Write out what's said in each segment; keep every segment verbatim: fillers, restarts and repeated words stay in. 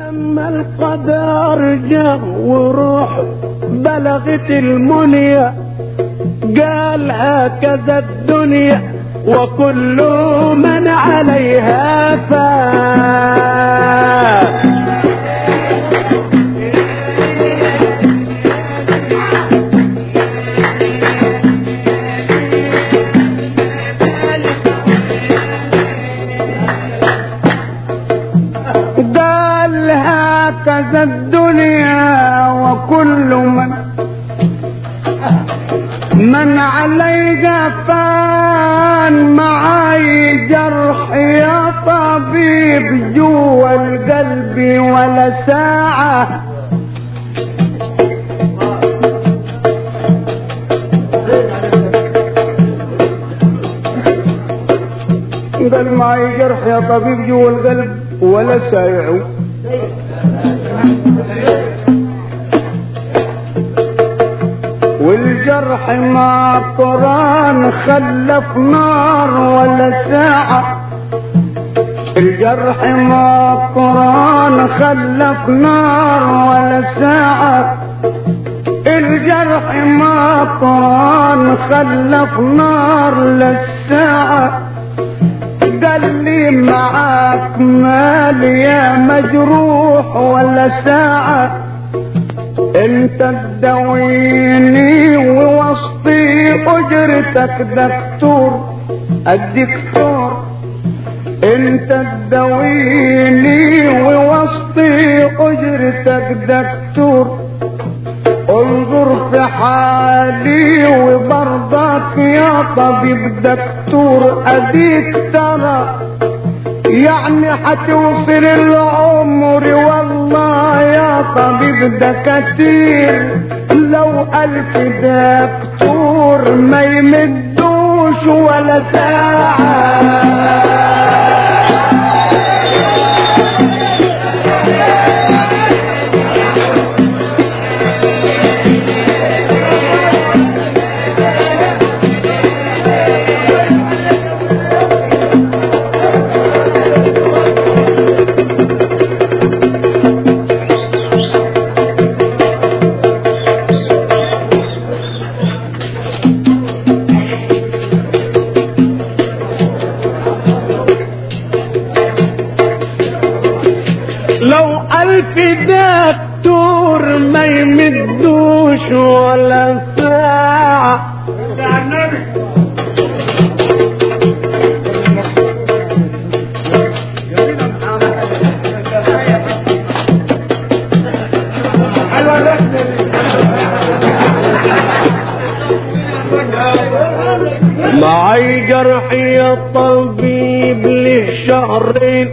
لما القدر جه وروح بلغت المنيا قال هكذا الدنيا وكل من عليها فان. قال هكذا الدنيا وكل من من عليها فان. معاي جرح يا طبيب جوا القلب ولا ساعة قال معاي جرح يا طبيب جوا القلب ولا سايع. والجرح مع قران خلف نار ولا ساعة. الجرح مع قران خلف نار ولا ساعة. الجرح مع قران خلف نار للساعة. قال لي معاك مال يا مجروح ولا ساعة. انت تداويني ووسطي اجرتك دكتور الدكتور. انت تداويني ووسطي اجرتك دكتور. انظر في حالي وبرضك يا طبيب دكتور. اديك ترى يعني حتوصل العمر والله يا طبيب دكاتير. لو الف دكتور ما يمدوش ولا ساعة. لو ألف دكتور ما يمدوش ولا ساعة. معي جرح يا طبيب له شهرين.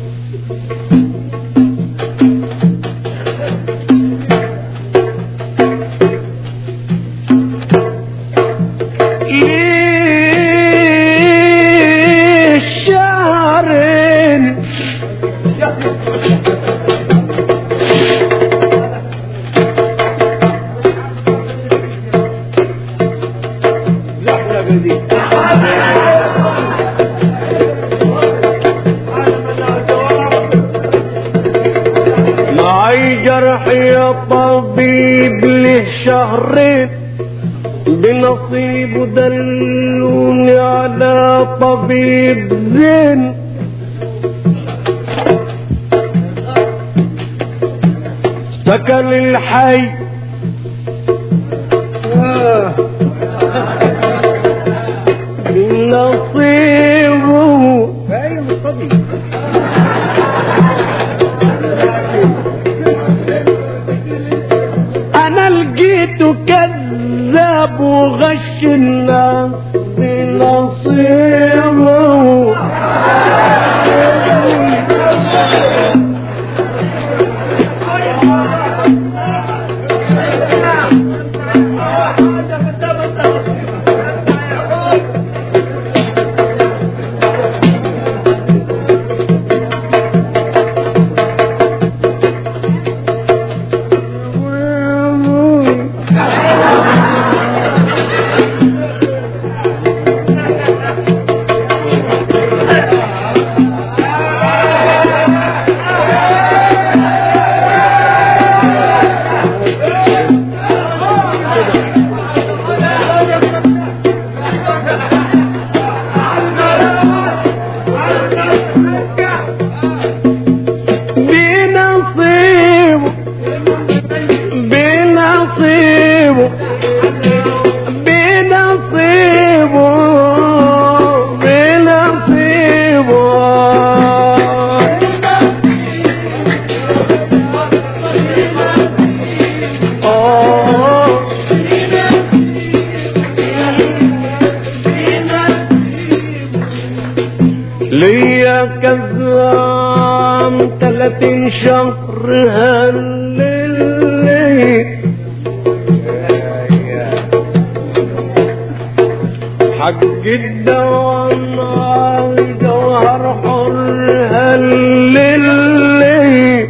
معي جرح يا طبيب له شهرين. بنصيبه دلوني على طبيب زين. سكن الحي بنصيبه انا لقيته كذاب وغش الناس بنصيبه. شهر هللي حق الدوام جوهر حر هللي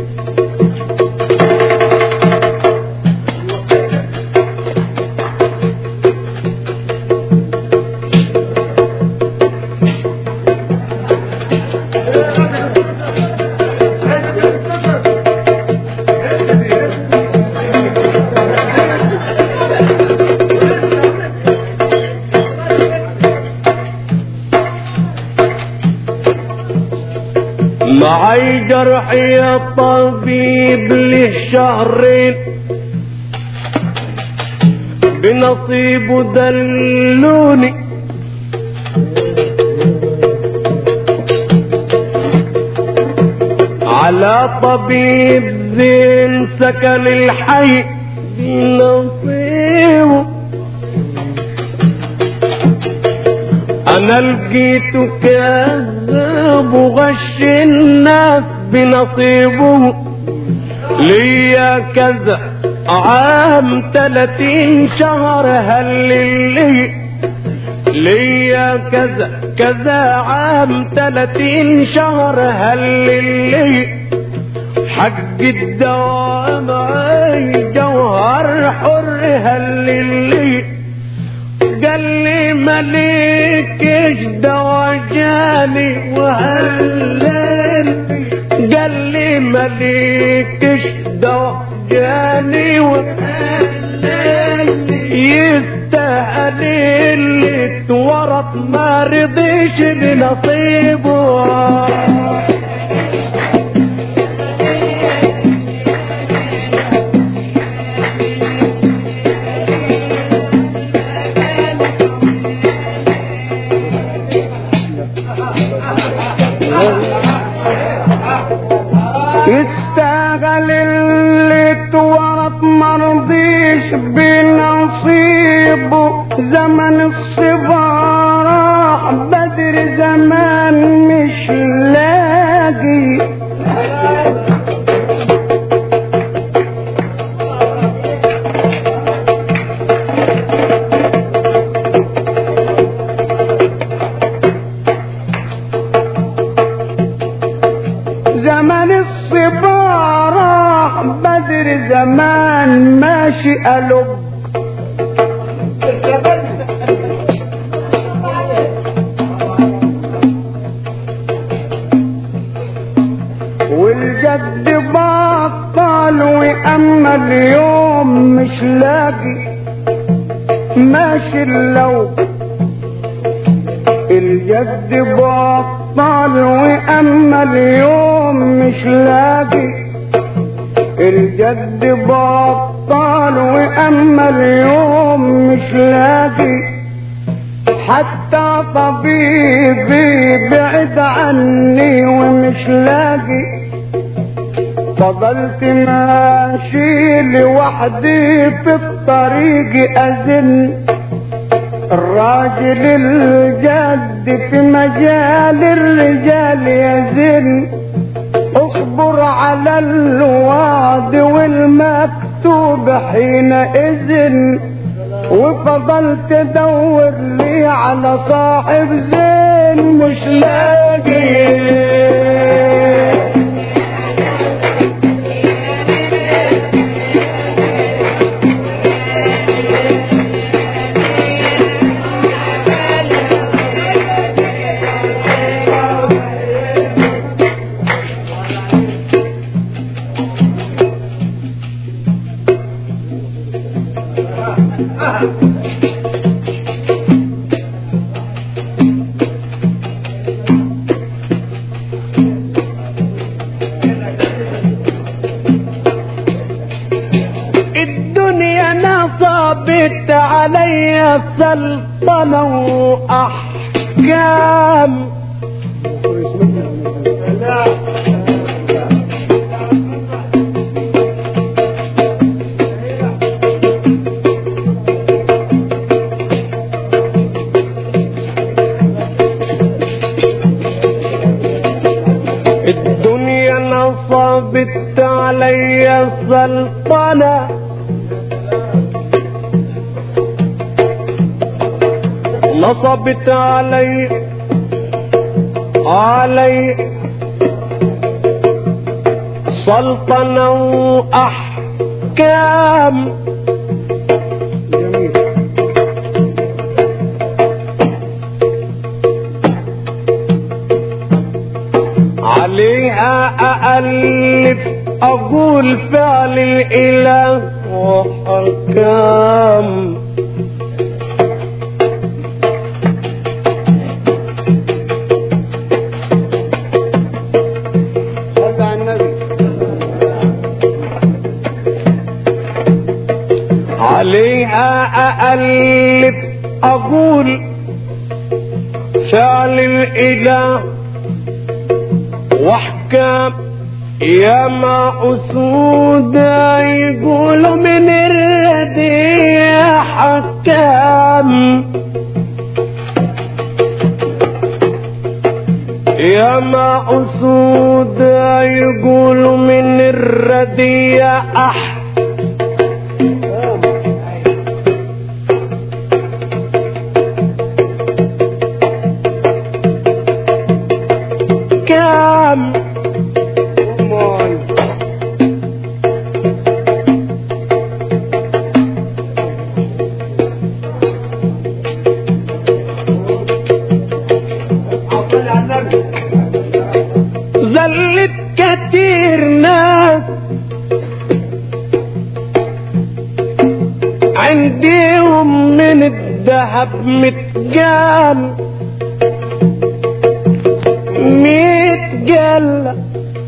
معي جرح يا طبيب له شهرين بنصيبه دلوني على طبيب زين سكن الحي بنصيبه انا لقيته كذاب وغش الناس بنصيبه ليا كذا عام تلاتين شهر هللي ليا كذا كذا عام تلاتين شهر هللي حق الدوام عي جوهر حر هللي قال لي مليكش دوا جاني وهللي قال لي مليكش دوا جاني وهللي يستاهل اللي اتورط ما رضيش بنصيبه يستاهل اللي اتورط مرضيش بنصيبه زمن الصبا راح بدر زمان مش لاقي زمن الصبا راح بدر زمان ماشي قلب والجد بطل واما اليوم مش لاقي ماشي اللو الجد بطل واما اليوم مش لاقي الجد بطل واما اليوم مش لاقي حتى طبيبي بعد عني ومش لاقي فضلت ماشي لوحدي في الطريق أزن الراجل الجد في مجال الرجال يزن اصبر على الوعد والمكتوب حينئذ وفضلت ادور لي على صاحب زين مش لاقي الدنيا نصبت علي سلطنة وأحكام الدنيا نصبت نصبت علي السلطنة نصبت علي علي سلطنة وأحكام جميل. عليها أألف أقول فعل الإله وحكام عليها أألف أقول فعل الإله واحكام يا ما أسود يقولوا من الردي حكام يا ما أسود يقولوا من الردي أح كام زلت كتير ناس عنديهم من الذهب متجان متجلى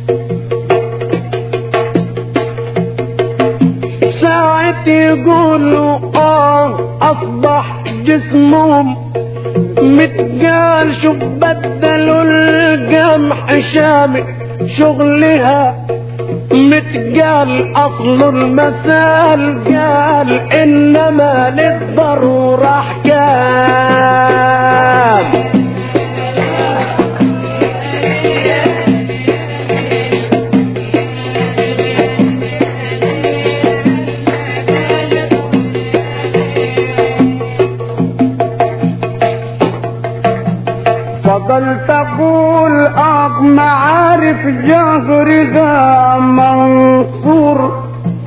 ساعة يقولوا اه اصبح جسمهم متقال شوف بدلوا القمح شامي شغلها متقال اصل المثال قال انما للضرورة احكام فضلت اقول اه معارف جهرها منصور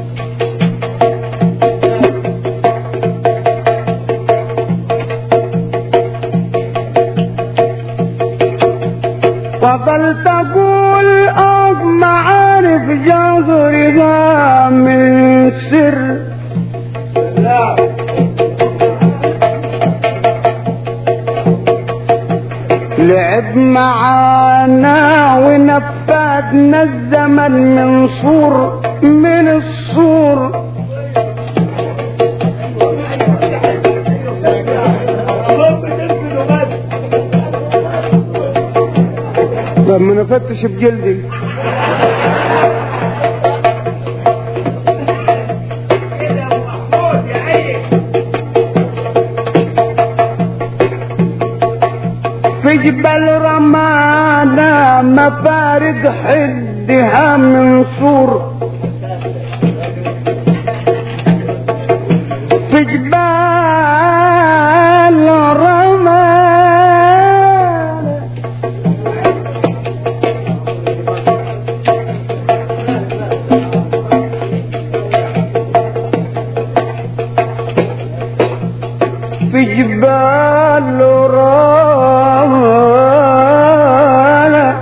فضلت اقول اه معارف جهرها من سر لا لعب معانا ونفذنا الزمن من صور من الصور طب ما نفتش بجلدي في جبال رمانا مفارق حدها من صور في جبال رمانا في جبال رمانا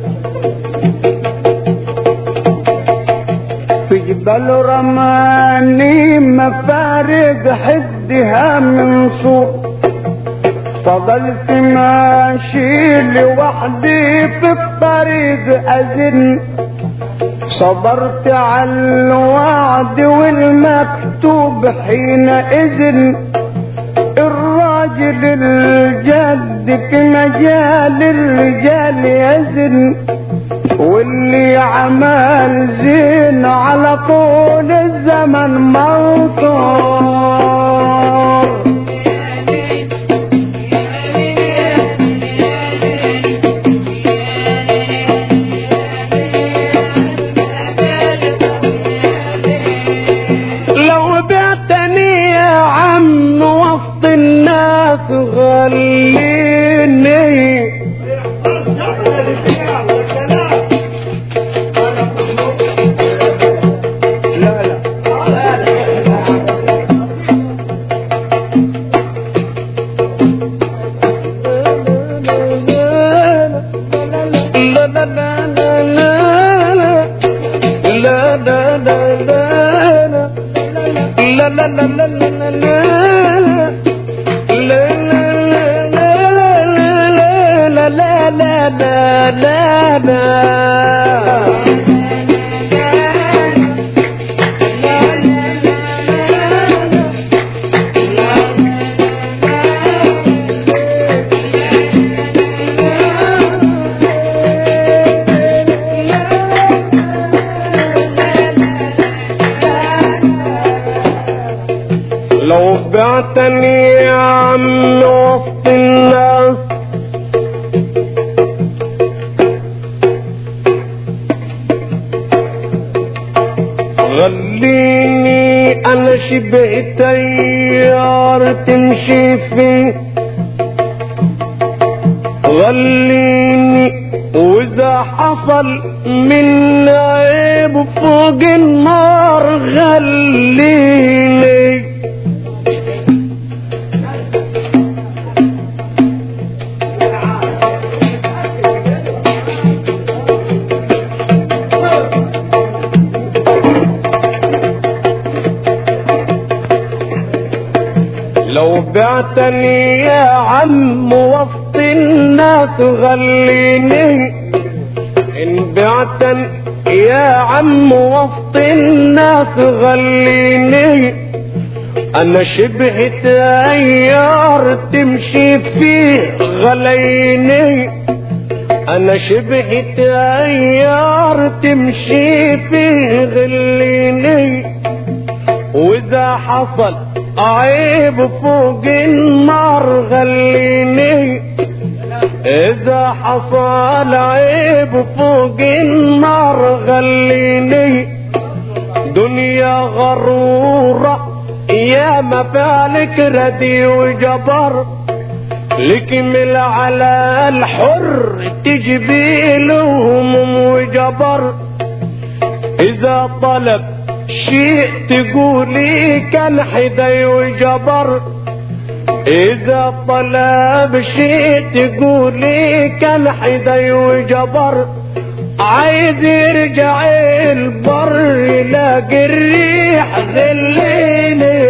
في جبال رماني مفارق حدها من صور فضلت ماشي لوحدي في الطريق أزن صبرت على الوعد والمكتوب حينئذ الراجل الجد في مجال الرجال يزن واللي عمل زين على طول الزمن منصور لا لا لا لا لا لا لا لا لا لو بعتني يا عم وسط الناس غليني انا شبه تيار تمشي فيه غليني واذا حصل من عيب فوق النار غليني لو بعتني يا عم وسط الناس غليني ان بعتني يا عم وسط الناس غليني انا شبه تيار تمشي فيه غليني انا شبه تيار تمشي فيه غليني واذا حصل عيب فوق النار غليني اذا حصل عيب فوق النار غليني دنيا غرورة يا مفالك ردي وجبر لكمل على الحر تجبي لهم وجبر اذا طلب شيء تقولي كان حدي وجبر اذا طلب شيء تقولي كان حدي وجبر عايز يرجع البر يلاقي الريح ذليني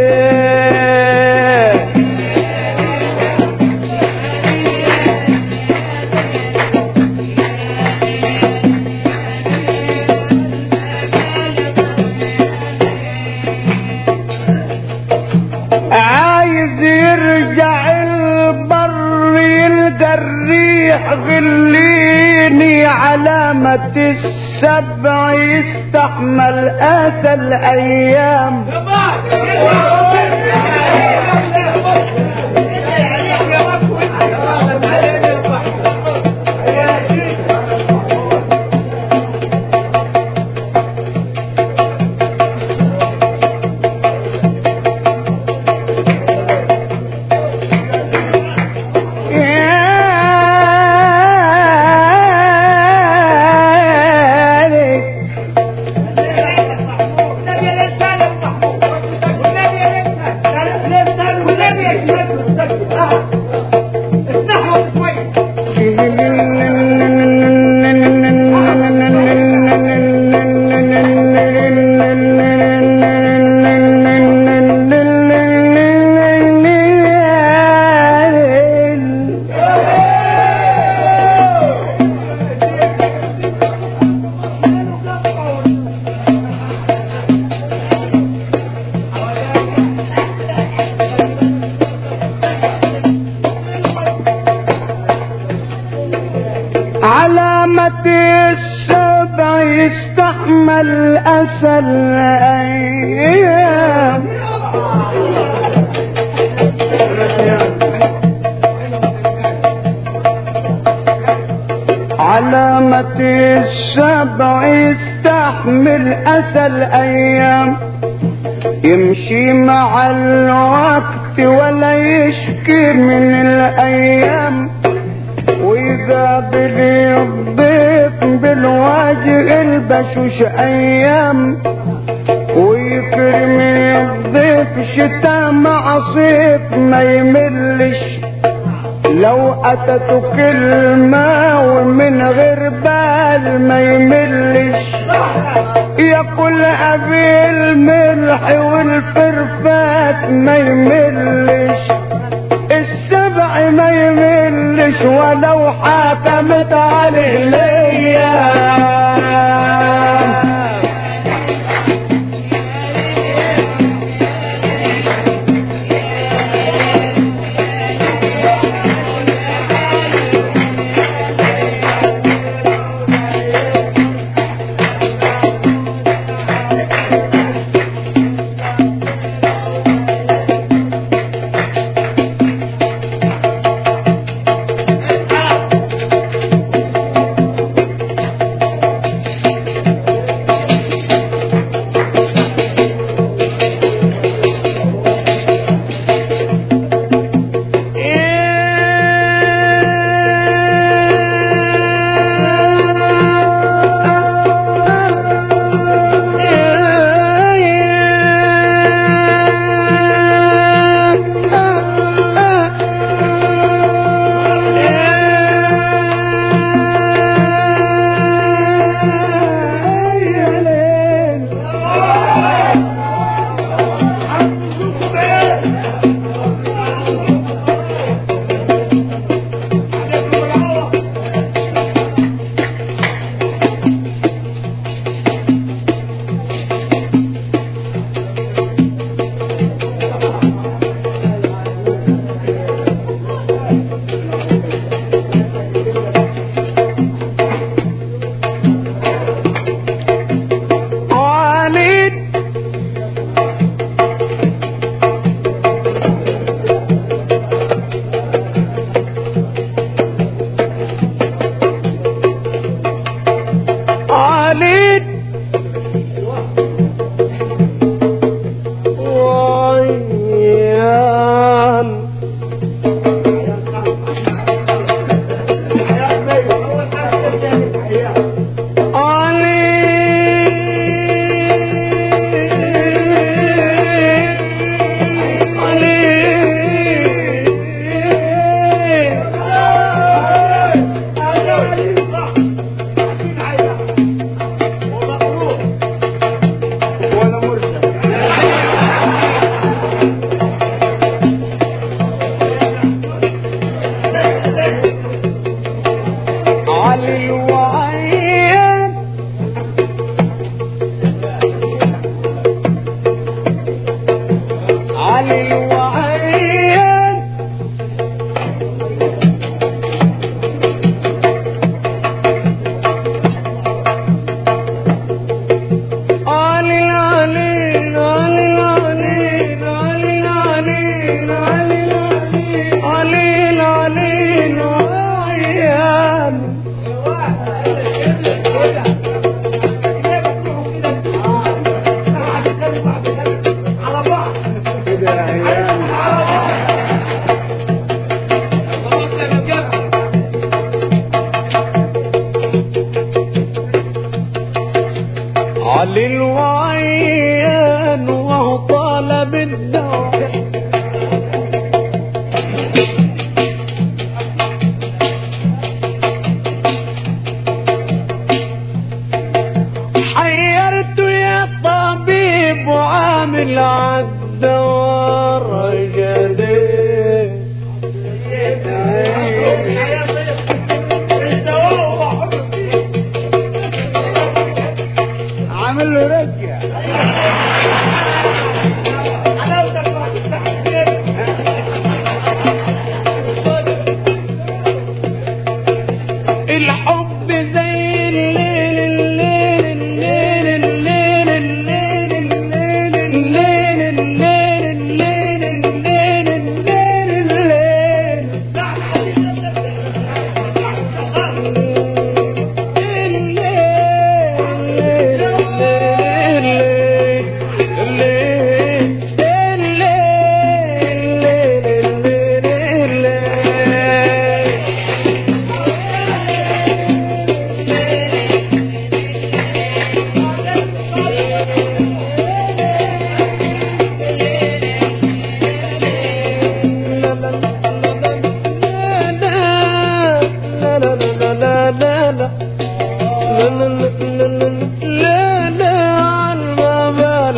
عايز يرجع البر يلقى الريح غليني علامة السبع يستحمل آسى الأيام علامة السبع يستحمل أسى الأيام علامة السبع يستحمل أسى الأيام يمشي مع الوقت ولا يشكي من الأيام ويقابل الضيف بالوجه البشوش ايام ويكرم الضيف شتاء مع صيف ما يملش لو اتته كلمة ومن غير بال ما يملش يا ياكل ابي الملح والفرفات ما يملش، السبع ما يملش ولو حكمت عليه ليا. للوعيان وهو طالب الدواء حيرت يا طبيب وعامل عالدوار جديد عامل له رجع الحب زي الليل الليل الليل الليل الليل الليل الليل الليل الليل الليل الليل الليل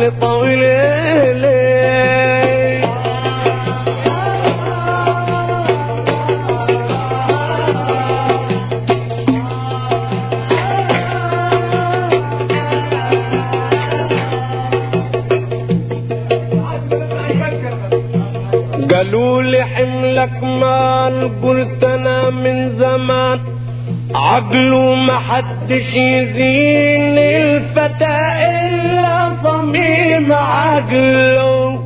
بال طويل قالوا لي حملك مال قلت انا من زمان عقله ما حدش يزين الفتى الا صميم عقله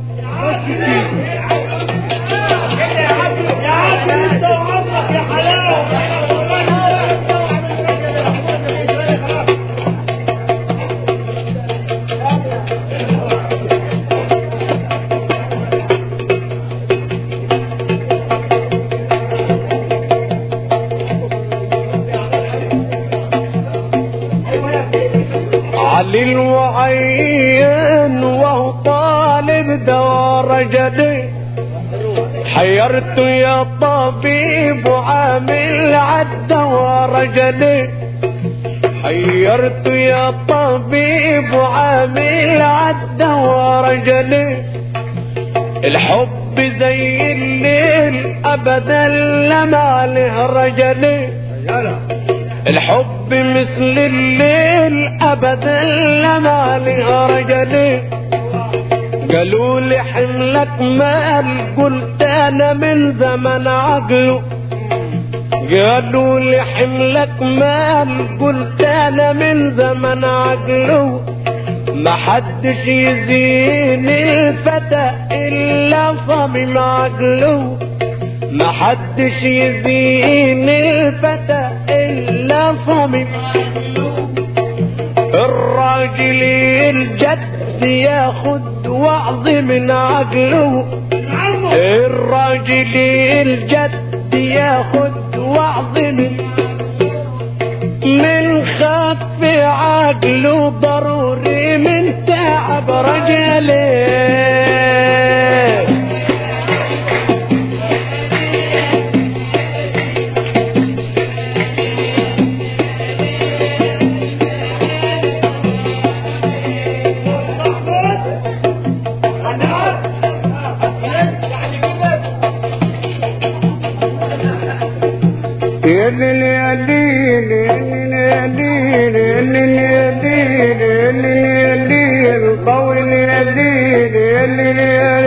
علي الوعين وهو طالب دار جدي حيرت يا طبيب وعامل عالدوار جدي حيرت يا طبيب وعامل عالدوار جدي الحب زي الليل ابدا لما له رجلي الحب مثل الليل ابدا لما له رجلي قالوا لي حملك مال قلت انا من زمن عقله قالوا لي حملك مال قلت انا من زمن عقله ما حدش يزين الفتى الا صميم عقله ما حدش يزين الفتى الا صميم الراجل الجد ياخد وعظ من عقله الراجل الجد ياخد وعظ من من خف عقله ضروري من تعب رجله القول يزيد